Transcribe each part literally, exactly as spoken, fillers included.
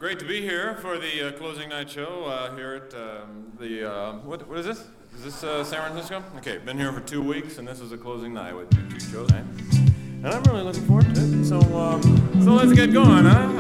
Great to be here for the uh, closing night show uh, here at um, the, uh, what, what is this? Is this uh, San Francisco? Okay, been here for two weeks, and this is the closing night with two shows. And I'm really looking forward to it, so, um, so let's get going, huh?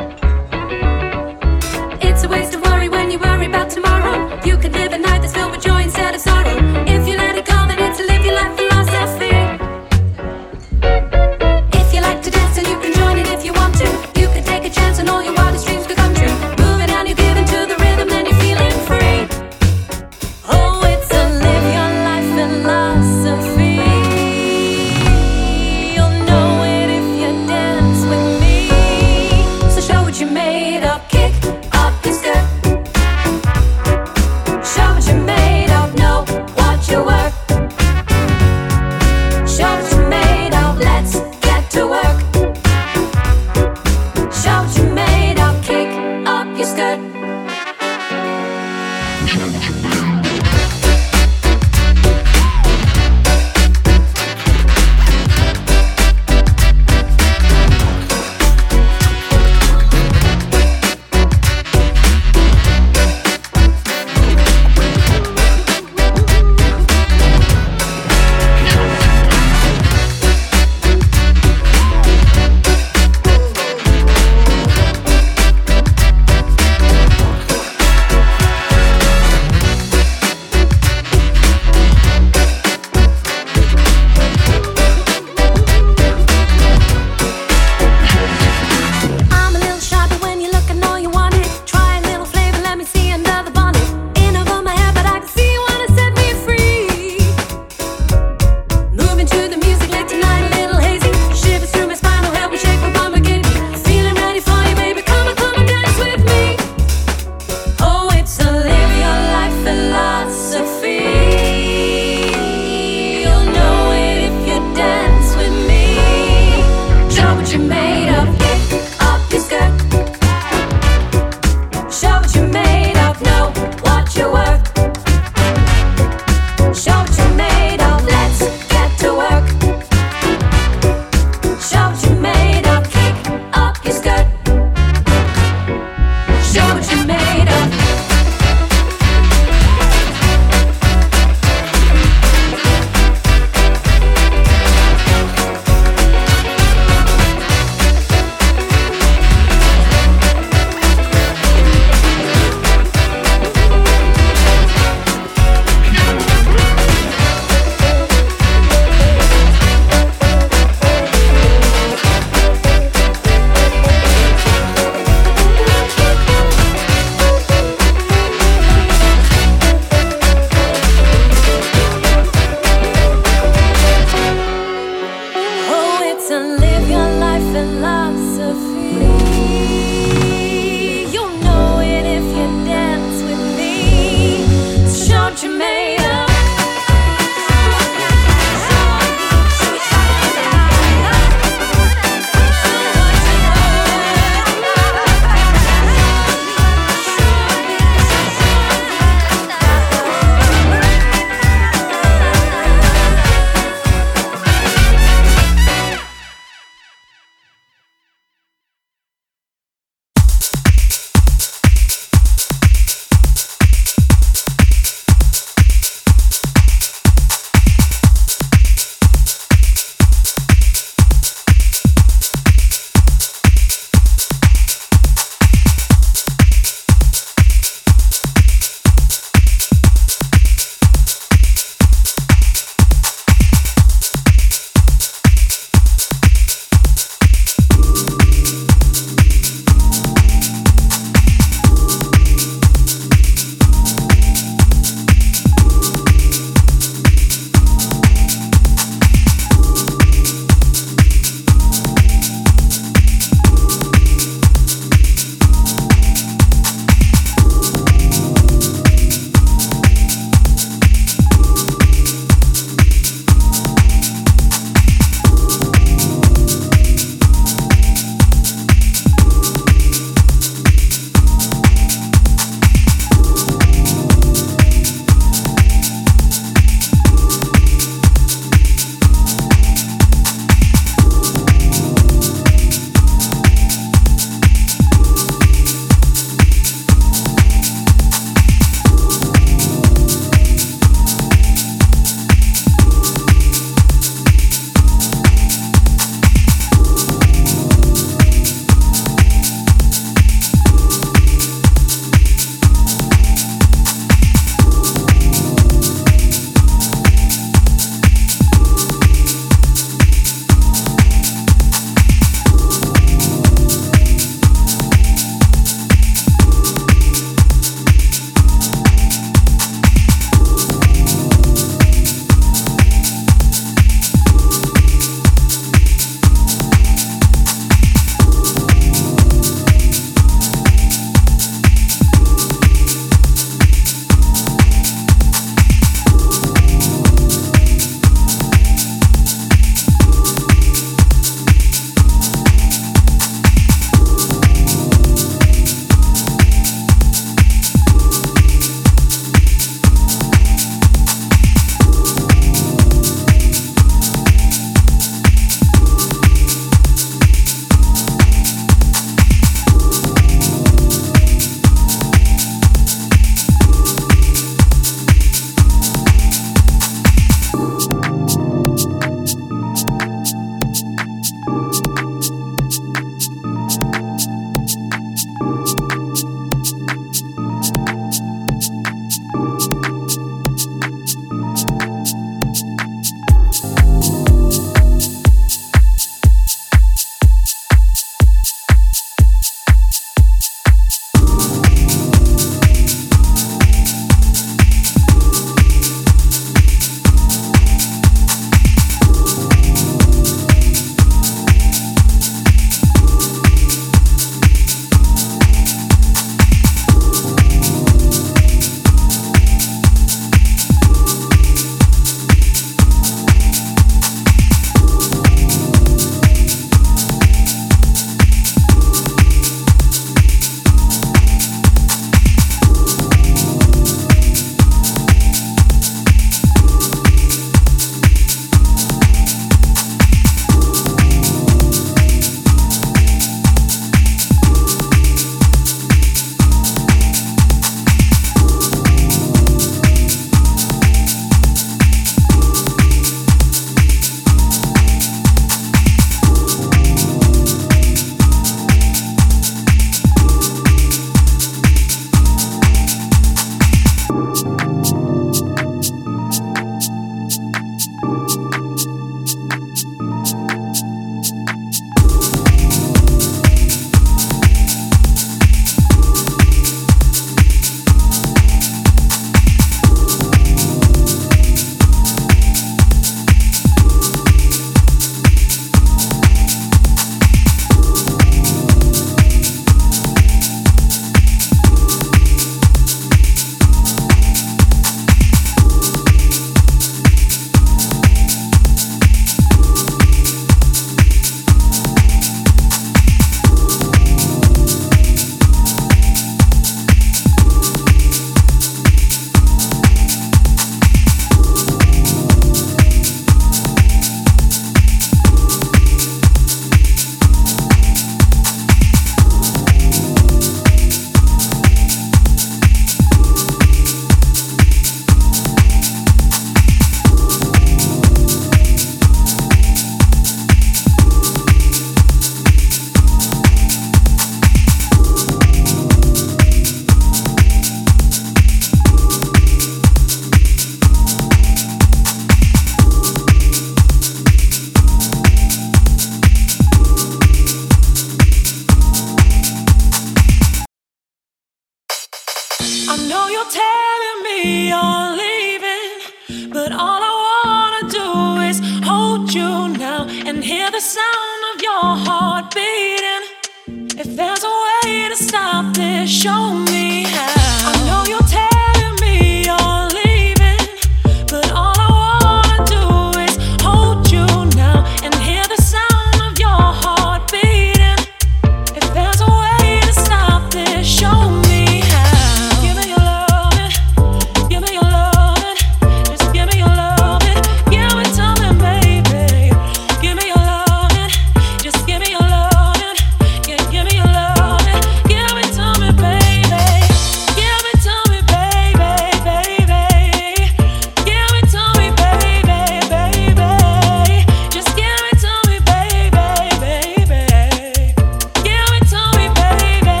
your heart beating. If there's a way to stop this, show me how. I know you're telling me you're leaving, but all I wanna do is hold you now and hear the sound of your heart beating. If there's a way to stop this, show me how. Give me your loving, give me your loving, just give me your loving, give it to me, baby. Give me your loving, just give me your loving, yeah, give me your loving, give it to me, baby. Give it to me, baby, baby. Give it to me, baby, baby. Just give it to me, baby, baby. Give it to me, baby.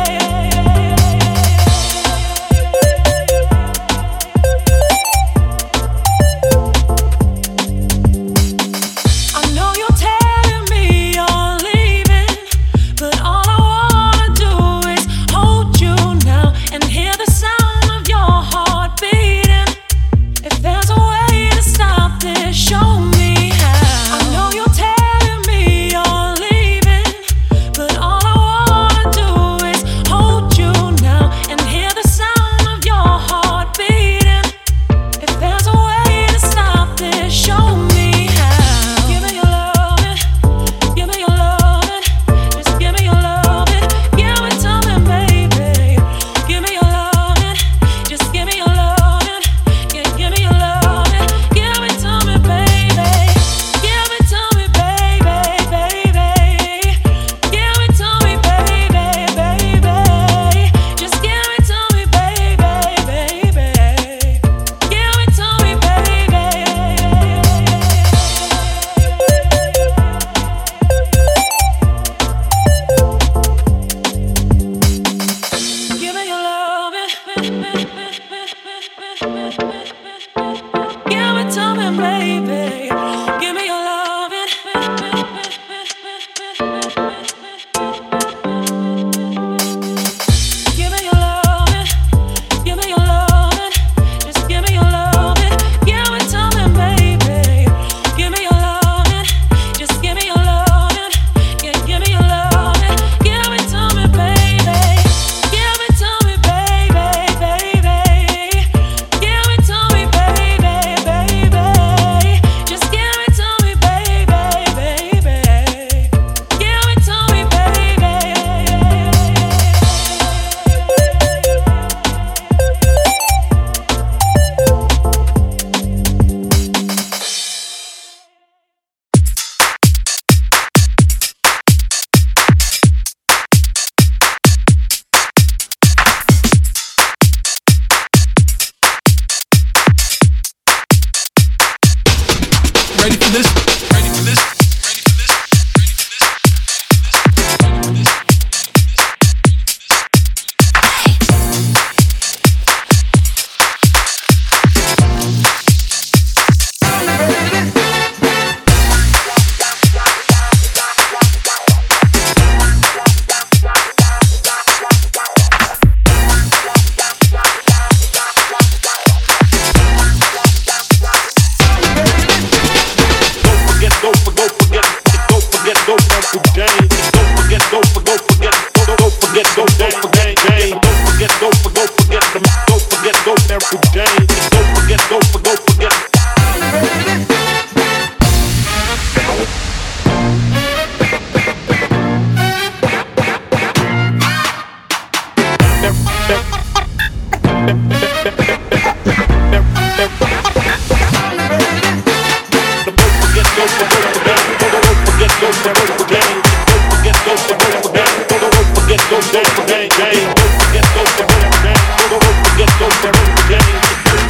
I know you're telling me you're leaving, but all I wanna do is hold you now and hear the sound of your heart beating. If there's a way to stop this, show me how. I know you're telling me you're leaving, but all I wanna do is hold you now and hear the sound of your heart beating. If there's a way to stop this, show me how. Give me your loving, give me your loving, just give me your loving, give it to me, baby. Give me your loving, just give me your loving, yeah, give me your loving, give it to me, baby. Give it to me, baby, baby. Give it to me, baby, baby. Just give it to me, baby, baby. Give it to me, baby. Give me your loving, give it to me, baby. Give me your loving, give me your loving, give me your loving, just give me your loving, give it to me, baby. Give me your loving, just give me your loving, yeah, give me your loving, give it to me, baby. Give it to me, baby, baby. Give it to me, baby, baby. Just give it to me, baby, baby. Give it to me, baby. Ready for this? Ready for this? Ready for this? Don't forget, don't forget, don't forget, don't forget, don't forget, don't forget, don't forget, don't forget, don't forget, don't forget, don't forget, don't forget, don't forget, don't forget, don't forget, don't forget, don't forget. Don't forget, don't forget, don't forget, don't forget, don't forget, don't forget, don't forget, don't forget, don't forget, don't forget, don't forget, don't forget, don't forget,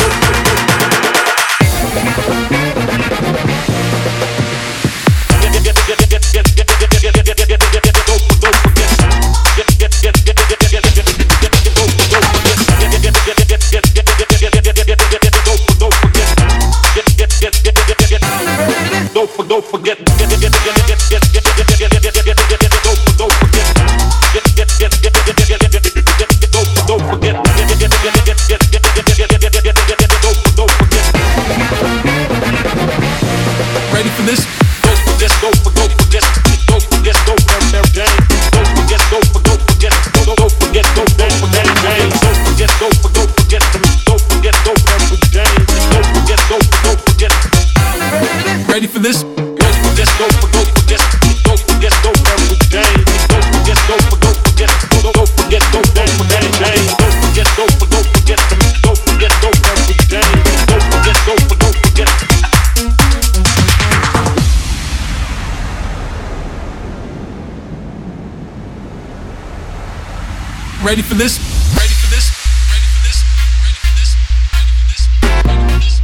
Ready for this? Ready for this? Ready for this? Ready for this? Ready for this?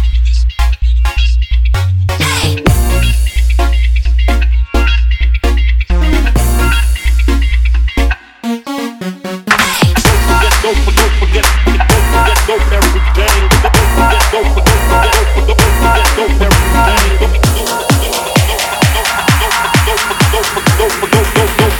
Don't forget, don't forget, don't forget, don't every day. Don't forget, don't forget, don't forget, don't forget, every day. Don't forget, don't forget, don't forget, don't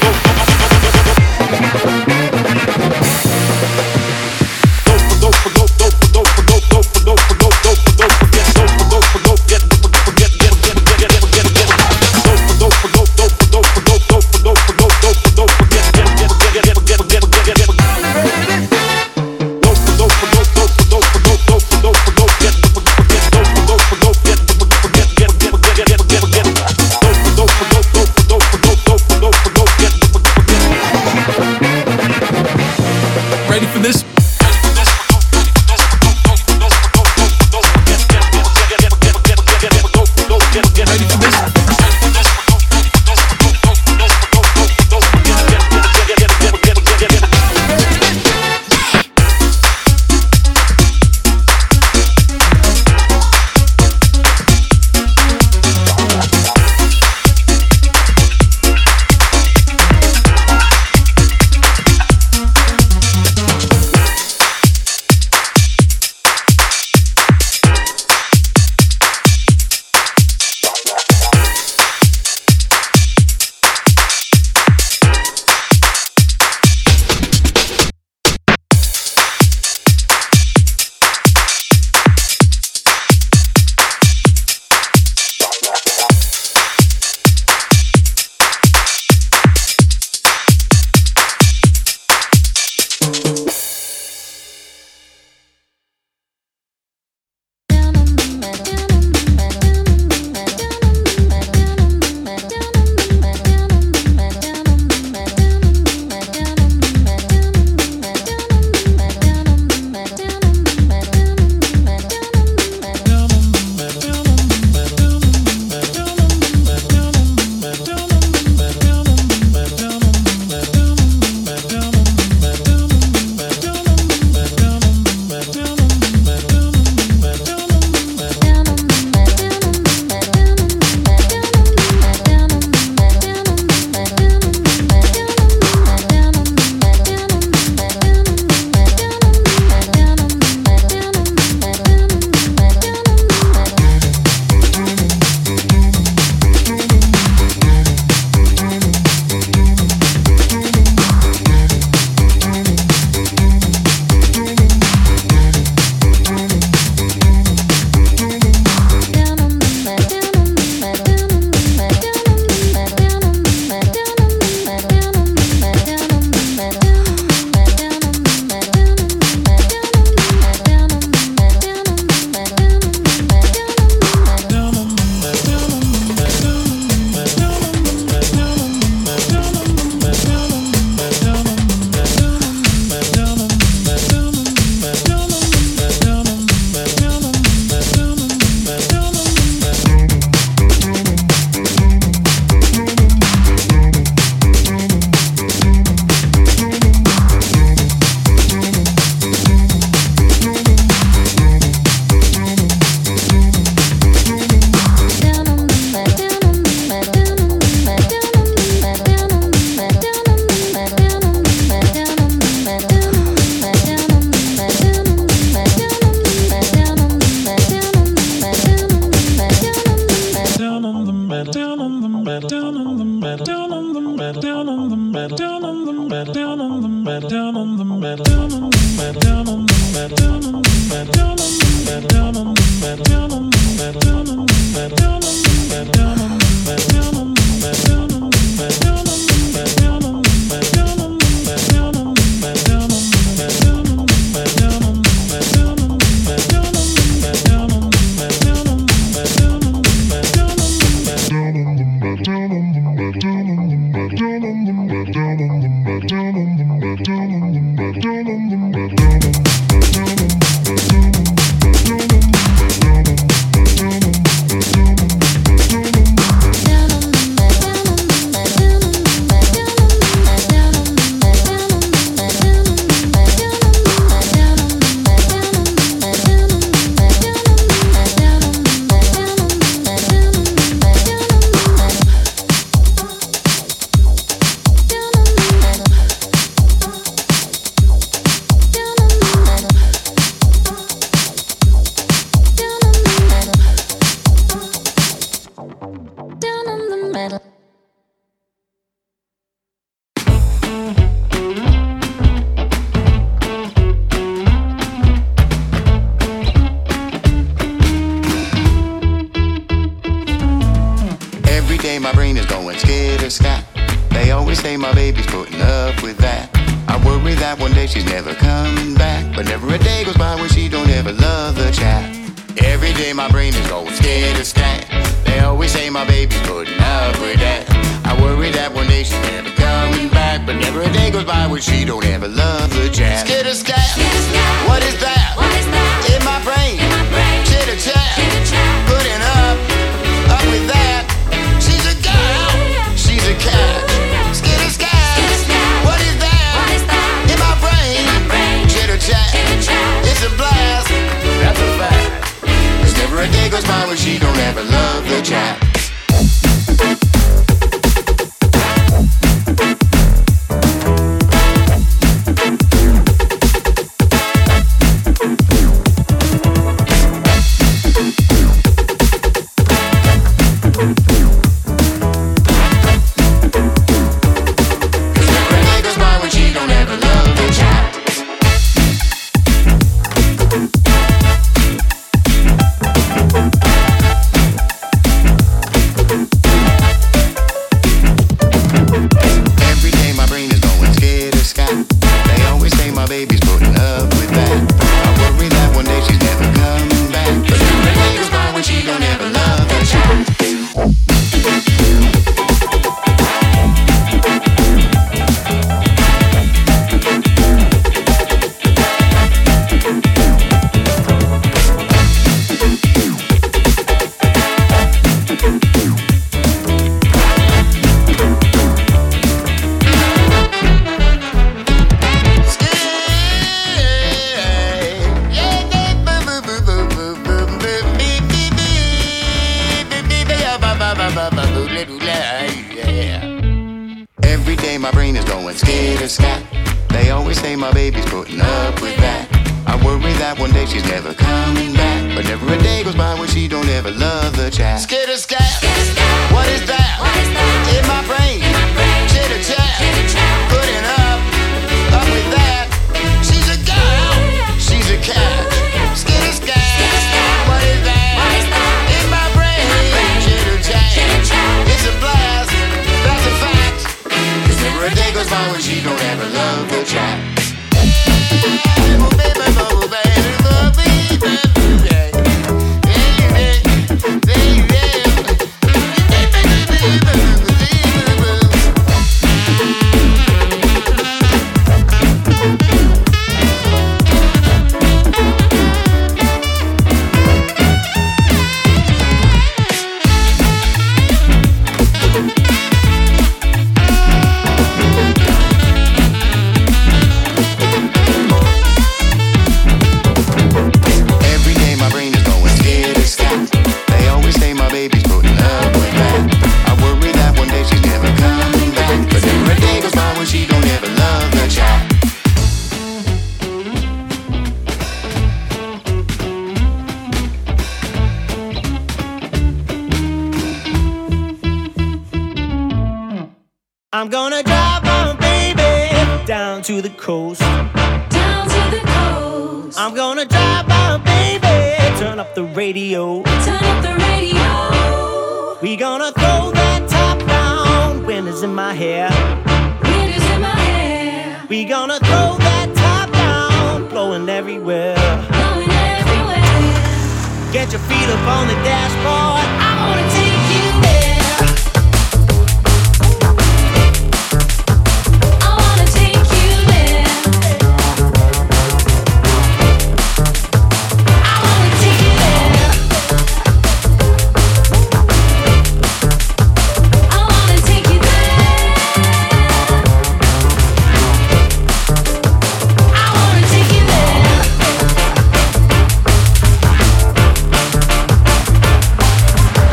Every day my brain is going skitter-scat. They always say my baby's putting up with that. I worry that one day she's never coming back, but never a day goes by where she don't ever love the chat. Every day my brain is going skitter-scat. They always say my baby's putting up with that. I worry that one day she's never coming back, but never a day goes by where she don't ever love the chat. Skitter-scat, what is that? What is that? In my brain, In my brain. chitter-chat, Chitter-chat. putting up, up with that. She's a girl, she's a cat. Skitter-scat, Skitter-scat. what is that? What is that? In my brain, In my brain. chitter-chat, Chitter-chat. it's a blast. That's a fact. Cause never a day goes by when she don't ever love the chat. Every day my brain is going skitter-scat. They always say my baby's putting up with that. I worry that one day she's never coming back, but never a day goes by when she don't ever love the chat. Skitter-scat, what is that? What is that? In my brain, In my brain. chitter-chat, Chitter-chat. putting up, up with that. She's a girl, she's a cat. Skitter-scat, what is that? What is that? In my brain, chitter-chat, Chitter-chat. it's a blast, that's a fact. Cause never a day goes by when she don't ever love the chat. I'm gonna drive my baby down to the coast. Down to the coast. I'm gonna drive my baby, turn up the radio. Turn up the radio. We gonna throw that top down, wind is in my hair. Wind is in my hair. We gonna throw that top down, blowing everywhere. Blowing everywhere. Get your feet up on the dashboard, I wanna take you there. I wanna take you there. I wanna take you there. I wanna take you there. I wanna take you there.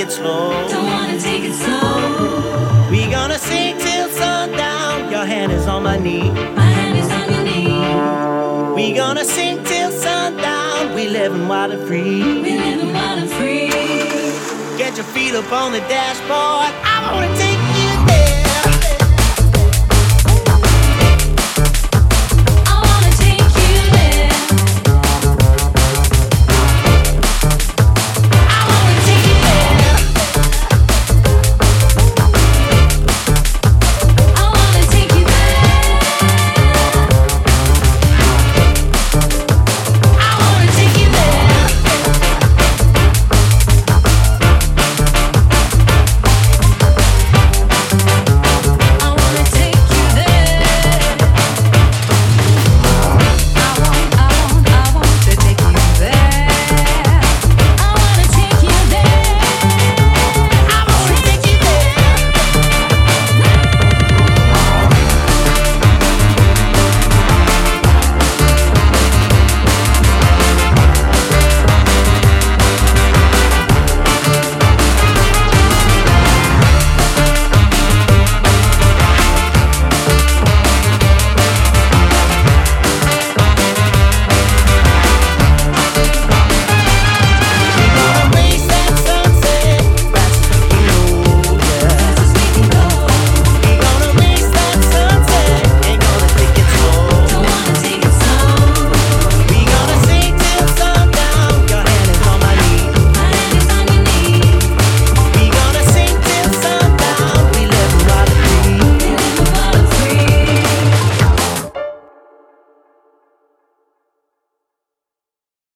it slow. Don't wanna take it slow. We gonna sing till sundown. Your hand is on my knee. My hand is on your knee. We gonna sing till sundown. We living wild and free. We living wild and free. Get your feet up on the dashboard. I wanna take